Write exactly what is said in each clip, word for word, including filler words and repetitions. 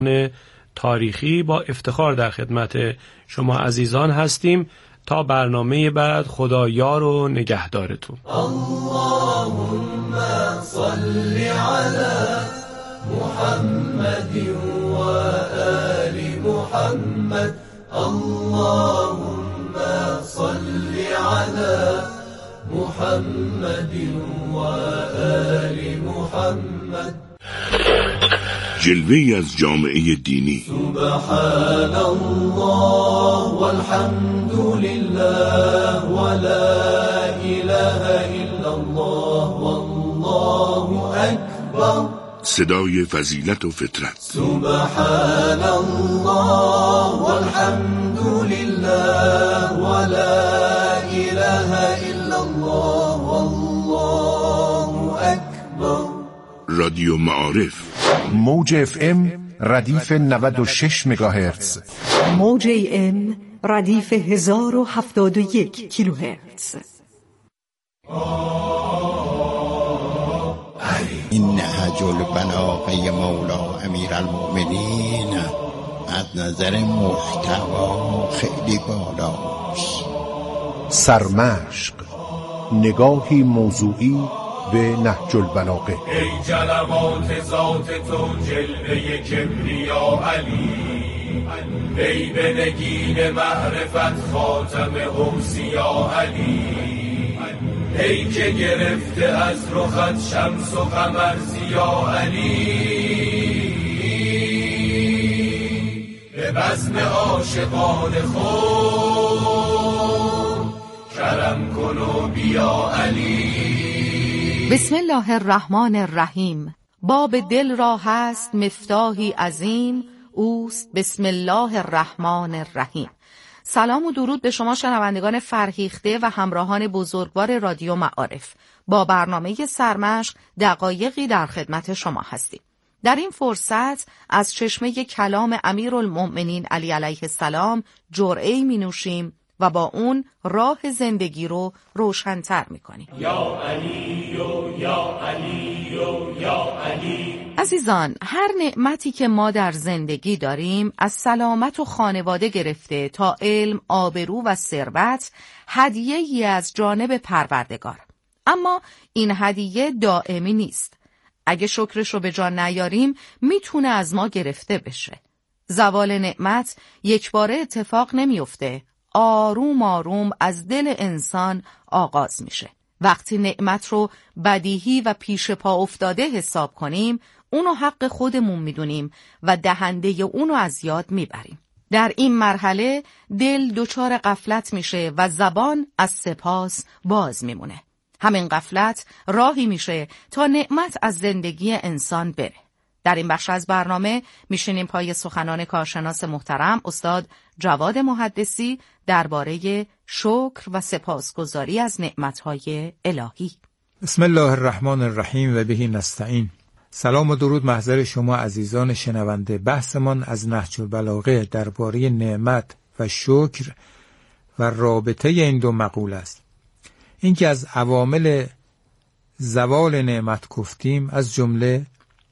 تاریخی با افتخار در خدمت شما عزیزان هستیم. تا برنامه بعد، خدا یار و نگهدارتون. اللهم صل علی محمد و آل محمد. اللهم صل علی محمد و آل محمد. جلوه‌ای از جامعه دینی. سبحان الله والحمد لله ولا اله الا الله والله اکبر. صدای فضیلت و فطرت. سبحان الله والحمد لله ولا اله الا الله والله اکبر. رادیو معارف. موج اف ام ردیف نود و شش مگاهرتز، موج ای ام ردیف هزار و هفتاد و یک کیلوهرتز. این نهج البلاغه مولا امیر المؤمنین از نظر محتوا خیلی بالاست. سرمشق، نگاهی موضوعی به نهج البلاغه. ای جلوات ذات تو جلوه کبریا علی، ای به نگین معرفت خاتم اوصیا علی، ای که گرفته از رخت شمس و قمر ضیا علی، به بزم عاشقان خود کرم کن و بیا علی. بسم الله الرحمن الرحیم. باب دل را هست مفتاحی عظیم، اوست بسم الله الرحمن الرحیم. سلام و درود به شما شنوندگان فرهیخته و همراهان بزرگوار رادیو معارف. با برنامه سرمشق دقایقی در خدمت شما هستیم. در این فرصت از چشمه کلام امیرالمؤمنین علی علیه السلام جرعه‌ای می نوشیم و با اون راه زندگی رو روشن‌تر می‌کنیم. یا علی و یا علی و یا علی. عزیزان، هر نعمتی که ما در زندگی داریم، از سلامت و خانواده گرفته تا علم، آبرو و ثروت، هدیه‌ای از جانب پروردگار. اما این هدیه دائمی نیست. اگه شکرش رو به جا نیاریم، میتونه از ما گرفته بشه. زوال نعمت یک باره اتفاق نمیفته. آروم آروم از دل انسان آغاز میشه. وقتی نعمت رو بدیهی و پیش پا افتاده حساب کنیم، اونو حق خودمون میدونیم و دهنده اونو از یاد میبریم. در این مرحله دل دچار غفلت میشه و زبان از سپاس باز میمونه. همین غفلت راهی میشه تا نعمت از زندگی انسان بره. در این بخش از برنامه میشینیم پای سخنان کارشناس محترم استاد جواد محدثی درباره شکر و سپاسگزاری از نعمتهای الهی. بسم الله الرحمن الرحیم و بهی نستعین. سلام و درود محضر شما عزیزان شنونده. بحثمان از نهج البلاغه درباره نعمت و شکر و رابطه این دو مقوله است. این که از عوامل زوال نعمت گفتیم، از جمله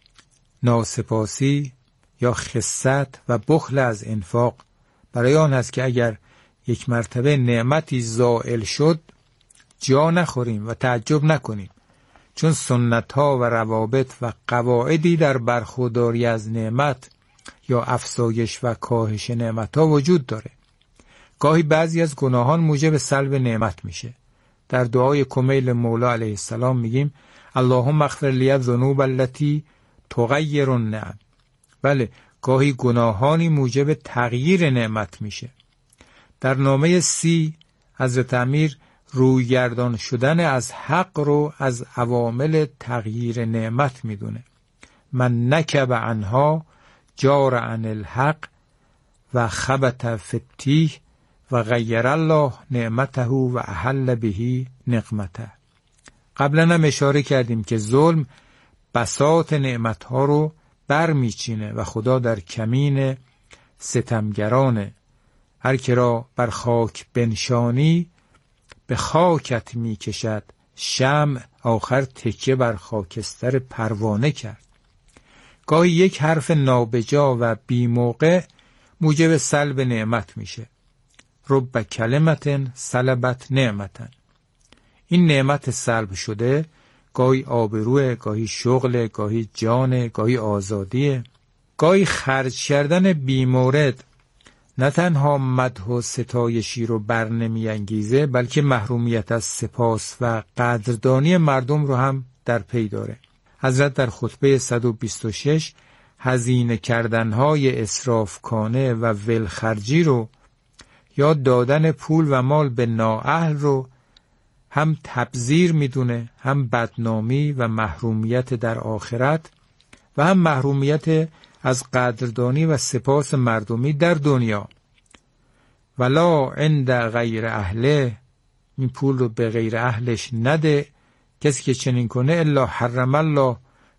ناسپاسی یا خست و بخل از انفاق. برای آن هست که اگر یک مرتبه نعمتی زائل شد جا نخوریم و تعجب نکنیم، چون سنت ها و روابط و قواعدی در برخورداری از نعمت یا افزایش و کاهش نعمت ها وجود داره. گاهی بعضی از گناهان موجب سلب نعمت میشه. در دعای کمیل مولا علیه السلام میگیم اللهم اغفر لی الذنوب التي تغیر النعم. بله، گاهی گناهانی موجب تغییر نعمت میشه. در نامه سی حضرت امیر رویگردان شدن از حق رو از عوامل تغییر نعمت میدونه. من نکب عنها جار عن الحق و خبت فتیح و غیر الله نعمته و احل بهی نقمته. قبلا هم اشاره کردیم که ظلم بساط نعمتها رو بر میچینه و خدا در کمین ستمگرانه. هر که را بر خاک بنشانی به خاکت میکشد، شمع آخر تکیه بر خاکستر پروانه کرد. گاهی یک حرف نابجا و بی موقع موجب سلب نعمت میشه. رب کلمتن سلبت نعمتن. این نعمت سلب شده گاهی آبروه، گاهی شغل، گاهی جان، گاهی آزادیه. گاهی خرج کردن بی مورد نه تنها مدح و ستایشی رو بر نمی انگیزه، بلکه محرومیت از سپاس و قدردانی مردم رو هم در پی داره. حضرت در خطبه صد و بیست و شش هزینه کردنهای اسرافکانه و ولخرجی رو یا دادن پول و مال به نااهل رو هم تبذیر میدونه، هم بدنامی و محرومیت در آخرت و هم محرومیت از قدردانی و سپاس مردمی در دنیا. ولا عند غیر اهله، این پول رو به غیر اهلش نده. کسی که چنین کنه الا حرم الله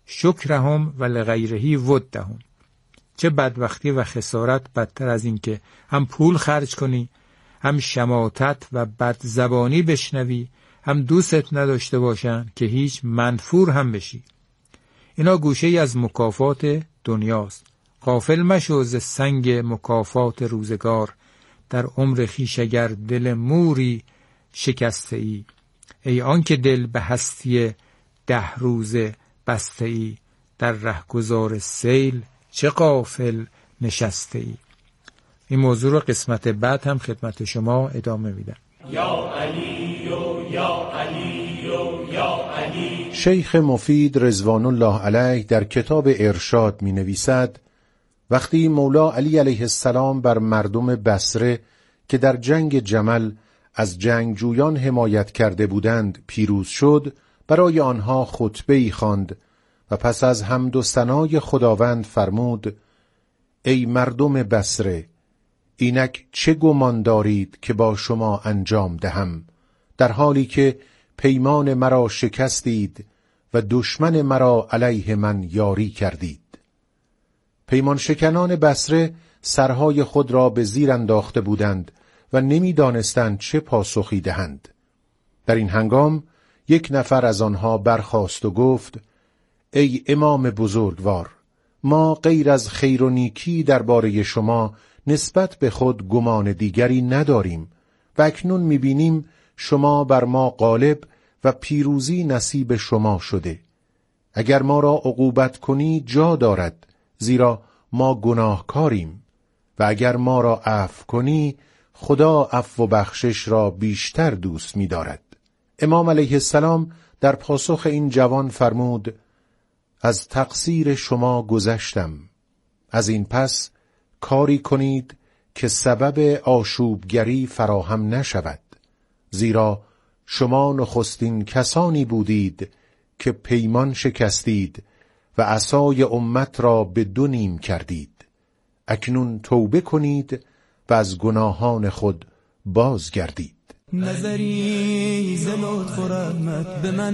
شکرهم و لغیرهی ودهم. چه بدبختی و خسارت بدتر از این که هم پول خرج کنی، هم شماتت و بدزبانی بشنوی، هم دوستت نداشته باشن که هیچ منفور هم بشی. اینا گوشه ای از مکافات دنیاست. غافل مشو ز سنگ مکافات روزگار، در عمر خویش اگر دل موری شکسته ای. ای آن که دل به هستی ده روزه بسته ای، در رهگذار سیل چه غافل نشسته ای. این موضوع رو قسمت بعد هم خدمت شما ادامه میدم. یا علی و یا علی و یا علی. شیخ مفید رضوان الله علیه در کتاب ارشاد می نویسد وقتی مولا علی علیه السلام بر مردم بصره که در جنگ جمل از جنگجویان حمایت کرده بودند پیروز شد، برای آنها خطبه‌ای خواند و پس از حمد و ثنای خداوند فرمود: ای مردم بصره، اینک چه گمان دارید که با شما انجام دهم، در حالی که پیمان مرا شکستید و دشمن مرا علیه من یاری کردید. پیمان شکنان بصره سرهای خود را به زیر انداخته بودند و نمی دانستند چه پاسخی دهند. در این هنگام یک نفر از آنها برخاست و گفت: ای امام بزرگوار، ما غیر از خیر و نیکی درباره شما نسبت به خود گمان دیگری نداریم و اکنون می‌بینیم شما بر ما غالب و پیروزی نصیب شما شده. اگر ما را عقوبت کنی جا دارد، زیرا ما گناهکاریم، و اگر ما را عفو کنی خدا عفو و بخشش را بیشتر دوست می‌دارد. امام علیه السلام در پاسخ این جوان فرمود: از تقصیر شما گذشتم، از این پس کاری کنید که سبب آشوبگری فراهم نشود، زیرا شما نخستین کسانی بودید که پیمان شکستید و عصای امت را به دو نیم کردید. اکنون توبه کنید و از گناهان خود بازگردید. نظری ز لطف و رحمت به من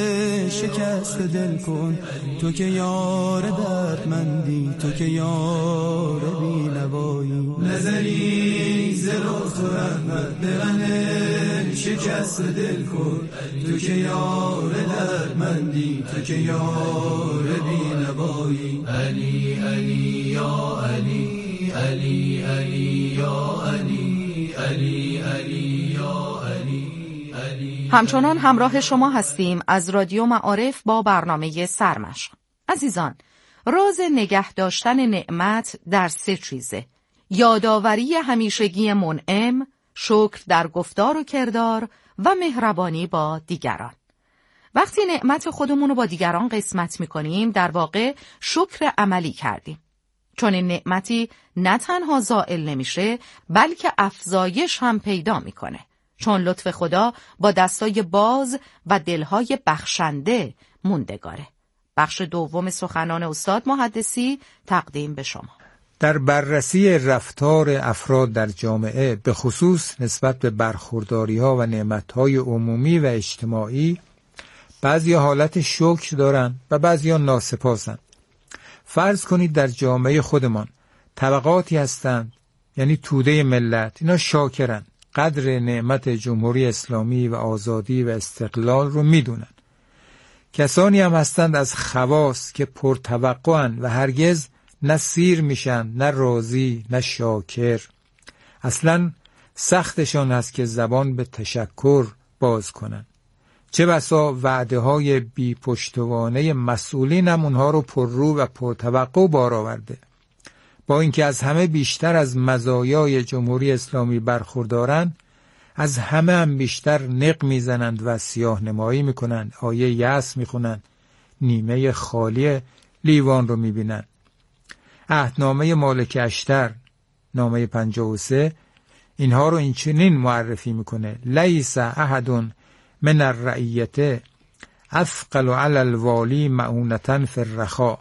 شکست دل کن، تو که یار دردمندی، تو که یار بی‌نوایی. نظری ز لطف و رحمت به من شکست دل کن، تو که یار دردمندی، تو که یار بی‌نوایی. علی علی یا علی، علی علی یا علی، علی علی. همچنان همراه شما هستیم از رادیو معارف با برنامه سرمشق. عزیزان، راز نگه داشتن نعمت در سه چیزه: یادآوری همیشگی منعم، شکر در گفتار و کردار و مهربانی با دیگران. وقتی نعمت خودمون رو با دیگران قسمت می‌کنیم، در واقع شکر عملی کردیم. چون این نعمتی نه تنها زائل نمیشه، بلکه افزایش هم پیدا میکنه. چون لطف خدا با دستای باز و دلهای بخشنده موندگاره. بخش دوم سخنان استاد محدثی تقدیم به شما. در بررسی رفتار افراد در جامعه، به خصوص نسبت به برخورداری‌ها و نعمت‌های عمومی و اجتماعی، بعضی حالت شکر دارن و بعضی ناسپاسن. فرض کنید در جامعه خودمان طبقاتی هستند، یعنی توده ملت، اینا شاکرن، قدر نعمت جمهوری اسلامی و آزادی و استقلال رو میدونن. کسانی هم هستند از خواص که پرتوقعند و هرگز نه سیر میشن، نه راضی، نه شاکر. اصلا سختشان است که زبان به تشکر باز کنن. چه بسا وعده های بی پشتوانه مسئولین هم اونها رو پررو و پرتوقع بار آورده. با اینکه از همه بیشتر از مزایای جمهوری اسلامی برخوردارن، از همه هم بیشتر نق میزنند و سیاه نمایی میکنند، آیه یأس میخونند، نیمه خالی لیوان رو میبینند. عهدنامه مالک اشتر نامه پنجاه و سه اینها رو اینچنین معرفی میکنه: لیس احد من الرعیته اثقل علی الوالی معونة فی الرخاء.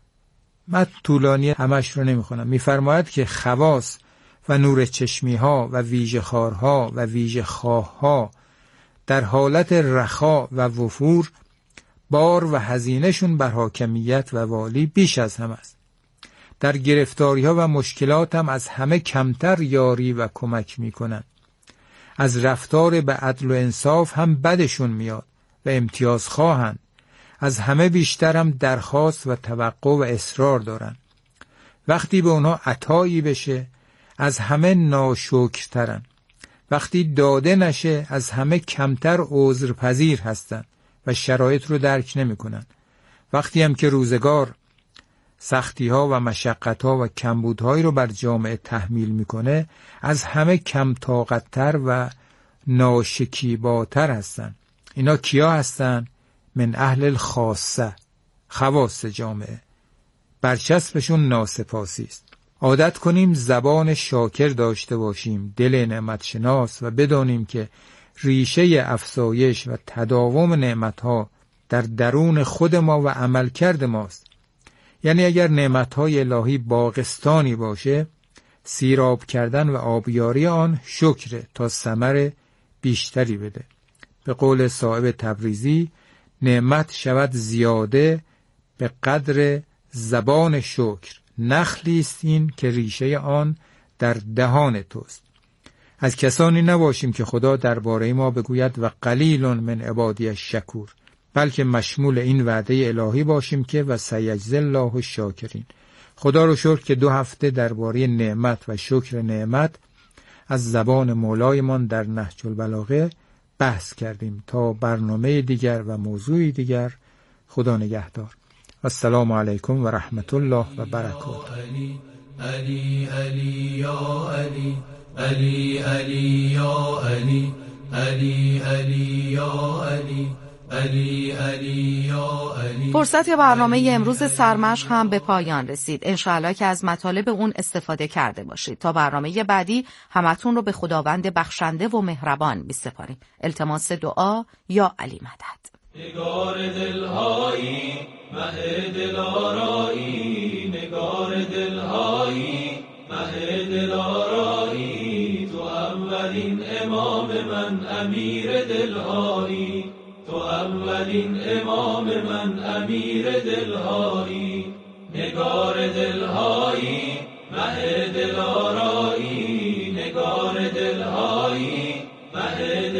من طولانی همش رو نمیخونم. میفرماید که خواص و نور چشمی ها و ویژه خارها و ویژه خواه ها در حالت رخا و وفور بار و هزینهشون بر حاکمیت و والی بیش از هم است. در گرفتاری ها و مشکلات هم از همه کمتر یاری و کمک میکنن. از رفتار به عدل و انصاف هم بدشون میاد و امتیاز خواهند. از همه بیشتر هم درخواست و توقع و اصرار دارن. وقتی به اونها عطایی بشه از همه ناشکرترن. وقتی داده نشه از همه کمتر عذرپذیر هستن و شرایط رو درک نمی کنن. وقتی هم که روزگار سختی ها و مشقت ها و کمبودهایی رو بر جامعه تحمیل میکنه از همه کم طاقت‌تر و ناشکیباتر هستن. اینا کیا هستن؟ من اهل الخاصه، خواص جامعه. برچسبشون ناسپاسی است. عادت کنیم زبان شاکر داشته باشیم، دل نعمت شناس، و بدانیم که ریشه افزایش و تداوم نعمتها در درون خود ما و عملکرد ماست. یعنی اگر نعمتهای الهی باغستانی باشه، سیراب کردن و آبیاری آن شکره تا ثمر بیشتری بده. به قول صاحب تبریزی، نعمت شود زیاده به قدر زبان شکر. نخلی است این که ریشه آن در دهان توست. از کسانی نباشیم که خدا درباره ما بگوید و قلیل من عبادی الشکور، بلکه مشمول این وعده الهی باشیم که و سیجزی الله الشاکرین. خدا رو شکر که دو هفته درباره نعمت و شکر نعمت از زبان مولایمان در نهج البلاغه بحث کردیم. تا برنامه دیگر و موضوعی دیگر، خدا نگهدار. السلام علیکم و رحمت الله و برکاته. علی علی علی یا علی علی علی یا علی علی علی یا علی علی علی یا علی. فرصت برنامه امروز سرمشق هم به پایان رسید. انشاءالله که از مطالب اون استفاده کرده باشید. تا برنامه بعدی همتون رو به خداوند بخشنده و مهربان می‌سپاریم. التماس دعا یا علی مدد. نگار دلهایی مه دلارایی، نگار دلهایی مه دلارایی، تو اولین امام من امیر دلهایی، تو اولین امام من امیر دلهایی. نگار دلهایی مه دلارایی، نگار دلهایی مه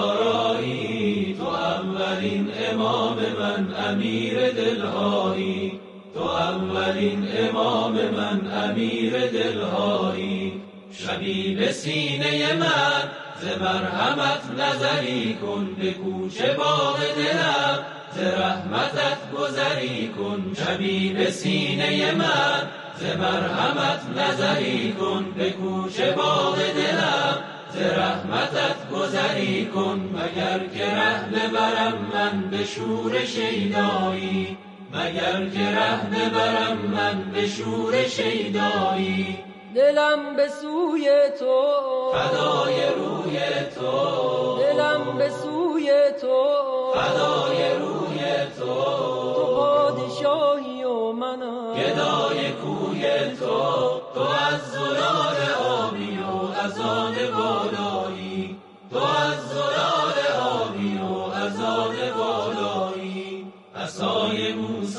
دلارایی، تو اولین امام من امیر دلهایی، تو اولین امام من امیر دلهایی. شبی به سینه من ز مرحمت نظری کن، به کوچه باغ دلم ز رحمتت گذری کن. شبی به سینه من ز مرحمت نظری کن، به کوچه باغ دلم ز رحمتت گذری کن. مگر که رهنه برم من به شور شیدایی، مگر که رهنه برم من به شور شیدایی. دلم به سوی تو فدای روی تو، دلم به سوی تو فدای روی تو. تو پادشاهی و منم گدای کوی تو، تو از زلال آبی و از آن بالایی، تو از زلال آبی و از آن بالایی. عصای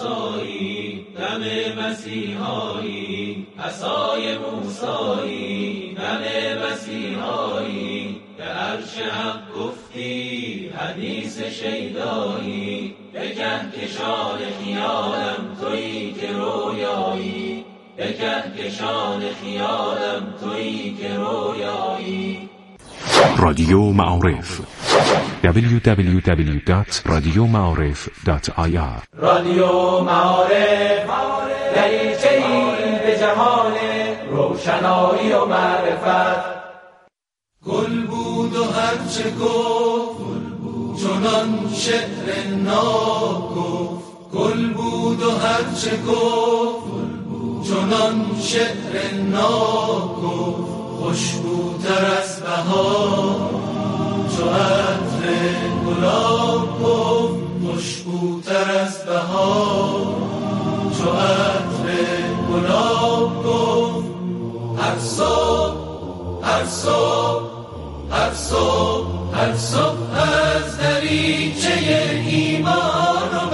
موسایی دم مسیحایی، عصای موسایی دم مسیحایی. به عرش حق گفتی حدیث شیدایی، به به کهکشان خیالم تویی که رویایی، به کهکشان خیالم تویی که رویایی. رادیو معارف دبلیو دبلیو دبلیو دات رادیو معارف دات آی آر. رادیو معارف دریچه‌ای به جهان روشنایی و معرفت. گل بود و هرچه گفت چنان شعر ناب گفت، گل بود و هرچه گفت چنان شعر ناب گفت. خوشبوتر از بهار چو عطر گلاب گفت، خوشبوتر از بهار چو عطر گلاب گفت. هر صبح هر صبح هر صبح هر صبح از دریچه ایمان و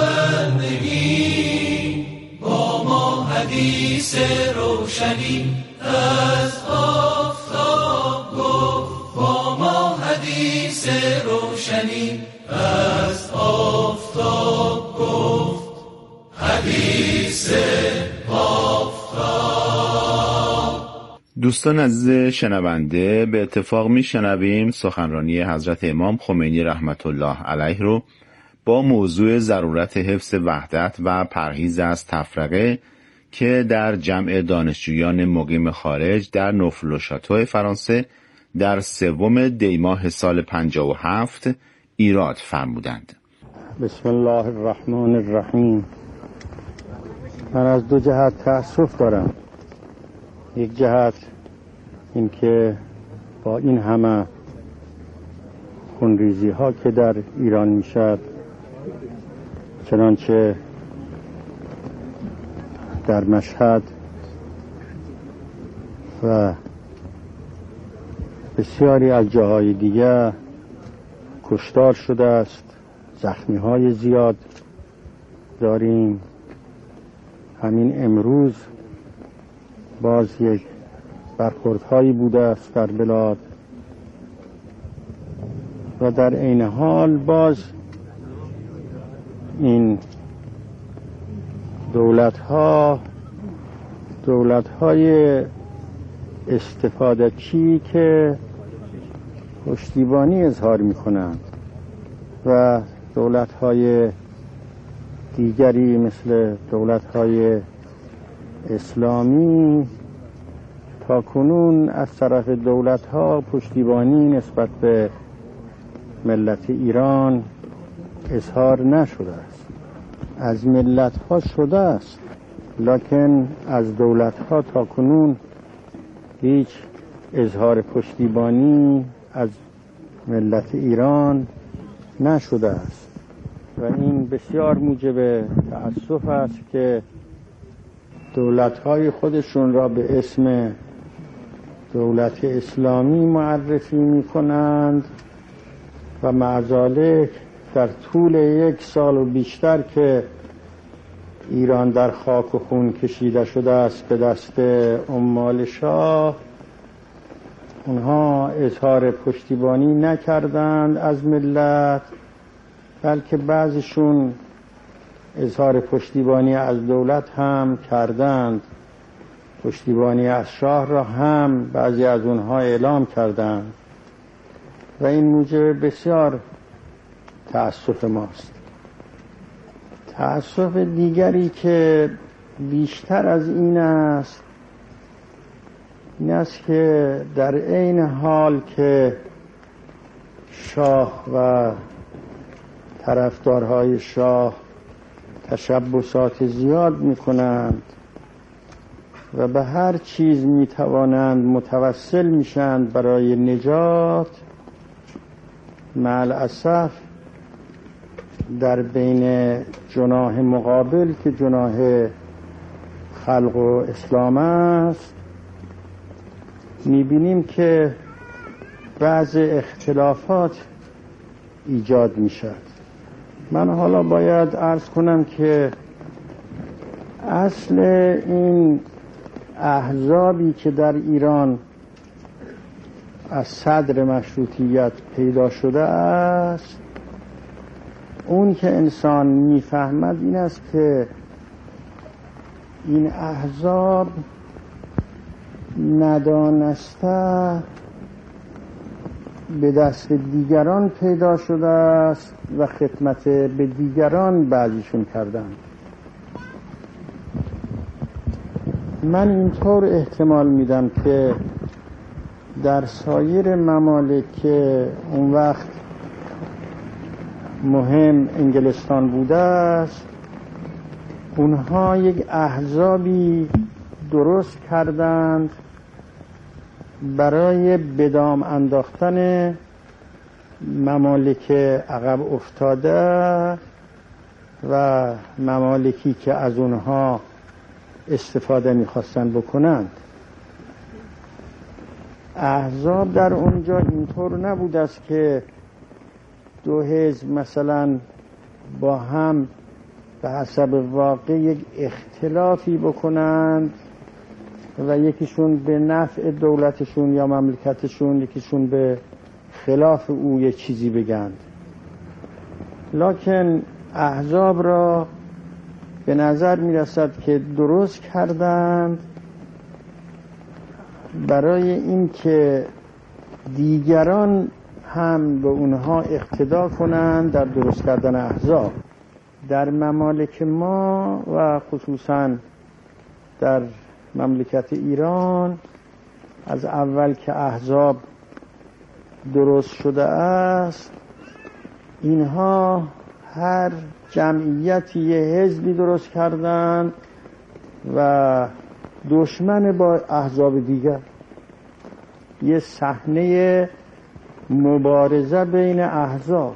بندگی با ما حدیث روشنی از آفتاب گفت، با ما حدیث روشنی از آفتاب گفت. حدیث آفتاب. دوستان عزیز شنونده، به اتفاق میشنویم سخنرانی حضرت امام خمینی رحمت الله علیه رو با موضوع ضرورت حفظ وحدت و پرهیز از تفرقه که در جمع دانشجویان مقیم خارج در نوفل و شاتو فرانسه در سوم دی ماه سال پنجاه و هفت ایراد فرمودند. بسم الله الرحمن الرحیم. من از دو جهت تأسف دارم. یک جهت این که با این همه خونریزی ها که در ایران میشد، چنانچه در مشهد و بسیاری از جاهای دیگر کشتار شده است، زخمی های زیاد داریم. همین امروز باز یک برخوردهایی بوده است در بلاد و در عین حال باز این دولت ها دولت های استفاده چی که پشتیبانی اظهار می کنند و دولت های دیگری مثل دولت های اسلامی تا کنون از طرف دولت ها پشتیبانی نسبت به ملت ایران اظهار نشده است. از ملت ها شده است، لکن از دولت ها تا کنون هیچ اظهار پشتیبانی از ملت ایران نشده است و این بسیار موجب تأسف است که دولت‌های خودشون را به اسم دولت اسلامی معرفی می‌کنند و مع ذلک در طول یک سال و بیشتر که ایران در خاک و خون کشیده شده است به دست عمال شاه، اونها اظهار پشتیبانی نکردند از ملت، بلکه بعضیشون اظهار پشتیبانی از دولت هم کردند. پشتیبانی از شاه را هم بعضی از اونها اعلام کردند و این موجب بسیار تأسف ماست. تأسف دیگری که بیشتر از این است این است که در عین حال که شاه و طرفدارهای شاه تشبسات زیاد می کنند و به هر چیز می توانند متوسل می شند برای نجات، مع الاسف در بین جناح مقابل که جناح خلق و اسلام است می بینیم که بعض اختلافات ایجاد می شد. من حالا باید عرض کنم که اصل این احزابی که در ایران از صدر مشروطیت پیدا شده است اون که انسان میفهمد این است که این احزاب ندانسته به دست دیگران پیدا شده است و خدمت به دیگران بعضیشون کردند. من اینطور احتمال میدم که در سایر ممالک که اون وقت مهم انگلستان بوده است، اونها یک احزابی درست کردند برای بدام انداختن ممالک عقب افتاده و ممالکی که از اونها استفاده میخواستن بکنند. احزاب در اونجا اینطور نبود است که دو حزب مثلا با هم به حسب واقع یک اختلافی بکنند و یکیشون به نفع دولتشون یا مملکتشون، یکیشون به خلاف او یک چیزی بگند. لکن احزاب را به نظر می رسد که درست کردند برای این که دیگران هم به اونها اقتدا کنند در درست کردن احزاب. در ممالک ما و خصوصا در مملکت ایران از اول که احزاب درست شده است، اینها هر جمعیتی یه حزبی درست کردند و دشمن با احزاب دیگر، یه صحنه مبارزه بین احزاب.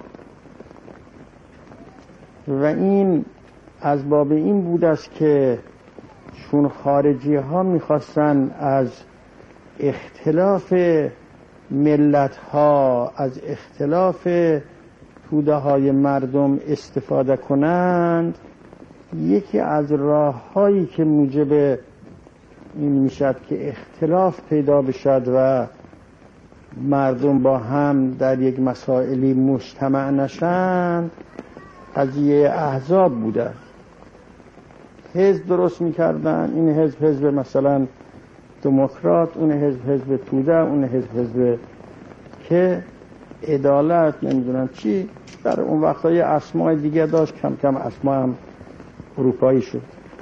و این از باب این بود است که چون خارجی ها میخواستن از اختلاف ملت ها، از اختلاف توده های مردم استفاده کنند، یکی از راه هایی که موجب این میشد که اختلاف پیدا بشد و مردم با هم در یک مسائلی مجتمع نشند، قضیه احزاب بوده. حزب درست میکردن، این حزب حزب مثلا دموکرات، اون حزب حزب توده، اون حزب حزب که عدالت، نمیدونم چی، در اون وقتای اسماء دیگه داشت، کم کم اسماء هم اروپایی شد.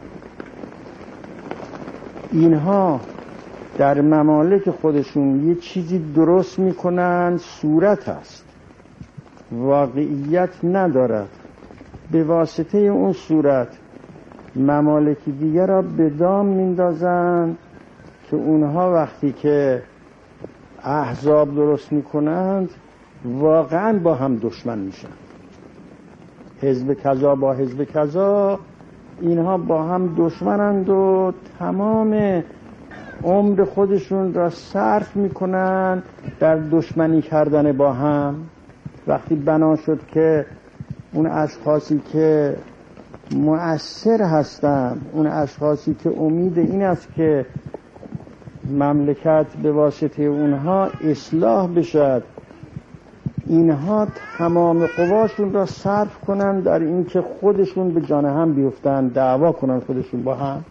اینها در ممالک خودشون یه چیزی درست میکنن، صورت هست، واقعیت ندارد. به واسطه اون صورت ممالک دیگر را به دام میندازن که اونها وقتی که احزاب درست میکنند واقعا با هم دشمن میشن. حزب کذا با حزب کذا، اینها با هم دشمنند و تمام عمر خودشون را صرف میکنن در دشمنی کردن با هم. وقتی بنا شد که اون اشخاصی که مؤثر هستن، اون اشخاصی که امید این است که مملکت به واسطه اونها اصلاح بشد، اینها تمام قواشون را صرف کنن در این که خودشون به جان هم بیفتن، دعوا کنن خودشون با هم،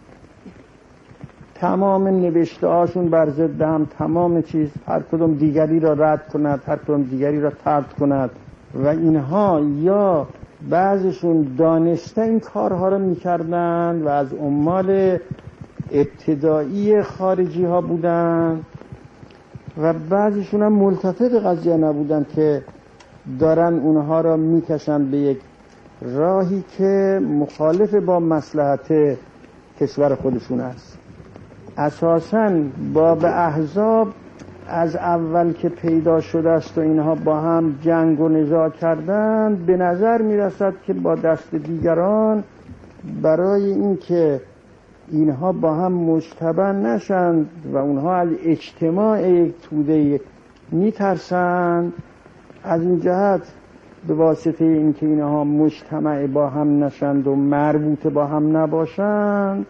تمام نوشته هاشون بر ضد هم، تمام چیز، هر کدوم دیگری را رد کند، هر کدوم دیگری را طرد کند. و اینها یا بعضشون دانسته این کارها را میکردند و از عمال ابتدایی خارجی ها بودند و بعضشون هم ملتفت قضیه نبودند که دارن اونها را میکشن به یک راهی که مخالف با مصلحت کشور خودشون است. اساساً باب احزاب از اول که پیدا شده است و اینها با هم جنگ و نزاع کردند، به نظر میرسد که با دست دیگران برای این که اینها با هم مجتمع نشند و اونها از اجتماع یک توده میترسند، از این جهت به واسطه این که اینها مجتمع با هم نشند و مربوط با هم نباشند،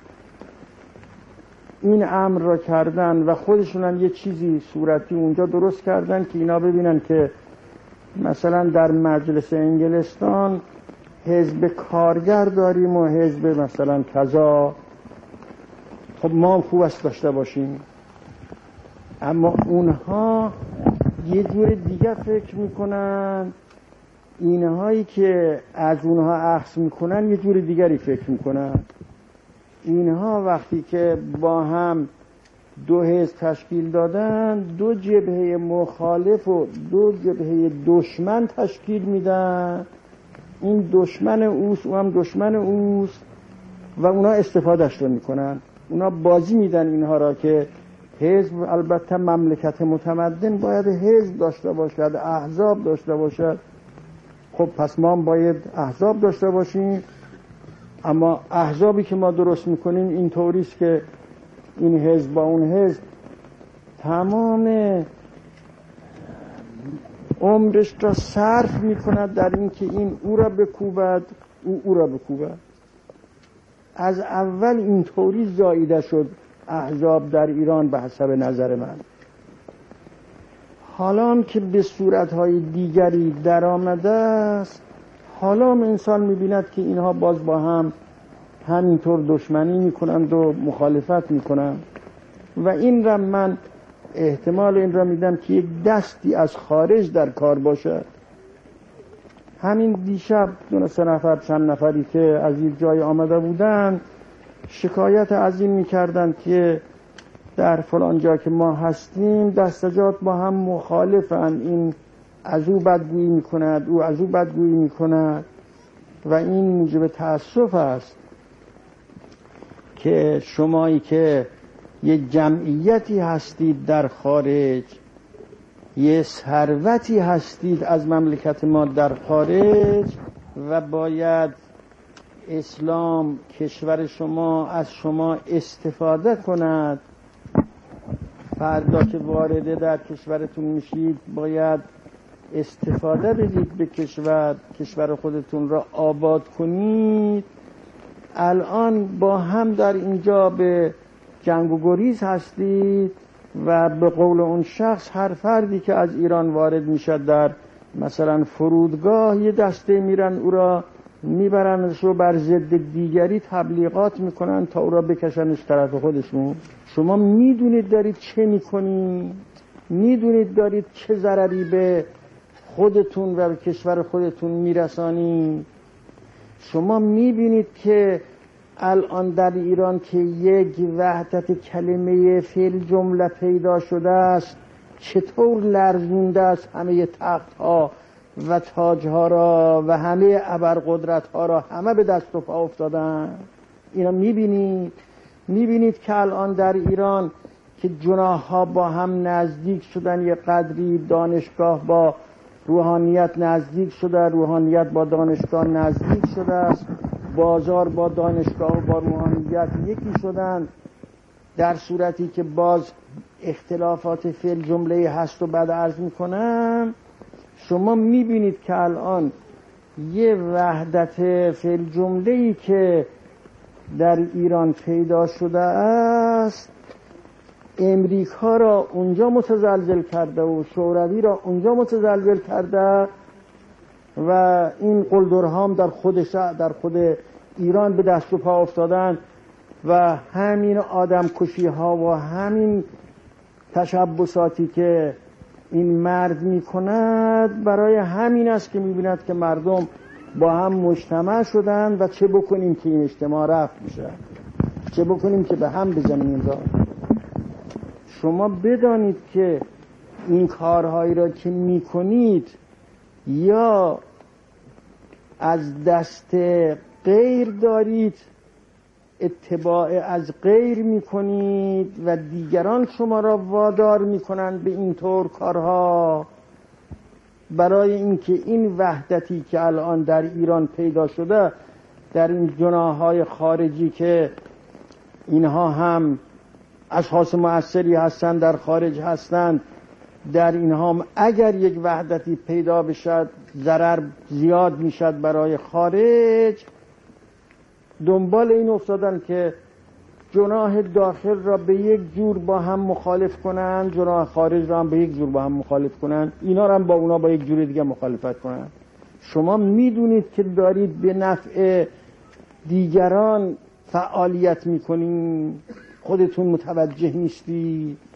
این امر را کردن و خودشون هم یه چیزی صورتی اونجا درست کردن که اینا ببینن که مثلا در مجلس انگلستان حزب کارگر داریم و حزب مثلا کذا. خب ما خوب است داشته باشیم، اما اونها یه جور دیگه فکر میکنن، اینهایی که از اونها اخذ میکنن یه جور دیگری فکر میکنن. اینها وقتی که با هم دو حزب تشکیل دادن، دو جبهه مخالف و دو جبهه دشمن تشکیل میدن. این دشمن اوست، او هم دشمن اوست و اونا استفادهش رو میکنن. اونا بازی میدن اینها را که حزب، البته مملکت متمدن باید حزب داشته باشد، احزاب داشته باشد. خب پس ما هم باید احزاب داشته باشیم، اما احزابی که ما درست میکنیم این طوریست که این حزب با اون حزب تمام عمرش را صرف میکند در این که این او را بکوبد، او او را بکوبد. از اول این طوری زاییده شد احزاب در ایران به حسب نظر من. حالا هم که به صورتهای دیگری در آمده است، حالا هم انسان میبیند که اینها باز با هم همینطور دشمنی میکنند و مخالفت میکنند و این را من احتمال این را میدم که یک دستی از خارج در کار باشد. همین دیشب دو سه نفر چند نفری که از یک جای آمده بودند شکایت از این میکردند که در فلان جا که ما هستیم دستجات با هم مخالفند، این از او بدگویی میکند، او از او بدگویی میکند و این موجب تأسف است که شمایی که یه جمعیتی هستید در خارج، یه ثروتی هستید از مملکت ما در خارج و باید اسلام کشور شما از شما استفاده کند. فردا که وارد در کشورتون میشید باید استفاده بدید به کشور، کشور خودتون را آباد کنید. الان با هم در اینجا به جنگ و گریز هستید و به قول اون شخص هر فردی که از ایران وارد میشد در مثلا فرودگاه یه دسته میرن او را میبرنش و بر ضد دیگری تبلیغات میکنن تا او را بکشنش طرف خودشون. شما میدونید دارید چه میکنید، میدونید دارید چه ضرری به خودتون و به کشور خودتون میرسانید. شما میبینید که الان در ایران که یک وحدت کلمه فعل جمله پیدا شده است، چطور لرزونده است همه تخت ها و تاج ها را و همه ابرقدرت ها را همه به دست و پا افتادن. اینا میبینید میبینید که الان در ایران که جناح ها با هم نزدیک شدن، یک قدری دانشگاه با روحانیت نزدیک شده، روحانیت با دانشگاه نزدیک شده است، بازار با دانشگاه و با روحانیت یکی شدن، در صورتی که باز اختلافات فعل جمله هست و بعد عرض میکنم. شما میبینید که الان یه وحدت فعل جمله‌ای که در ایران پیدا شده است، امریکا را اونجا متزلزل کرده و شوروی را اونجا متزلزل کرده و این قلدرهام در خود در خود ایران به دست و پا افتادن و همین آدم کشی ها و همین تشبساتی که این مرد می کند برای همین است که می بیند که مردم با هم مجتمع شدن و چه بکنیم که این اجتماع رفت میشه، چه بکنیم که به هم بزنیم این را. شما بدانید که این کارهایی را که می کنید یا از دست غیر دارید، اتباع از غیر می کنید و دیگران شما را وادار می کنند به این طور کارها، برای اینکه این وحدتی که الان در ایران پیدا شده در این جناح‌های خارجی که اینها هم اشخاص مؤثری هستند در خارج هستند، در اینها هم اگر یک وحدتی پیدا بشد ضرر زیاد میشد برای خارج. دنبال این افتادن که جناح داخل را به یک جور با هم مخالف کنند، جناح خارج را هم به یک جور با هم مخالف کنند، اینا را هم با اونا با یک جور دیگه مخالفت کنند. شما میدونید که دارید به نفع دیگران فعالیت میکنین، خودتون متوجه نیستید.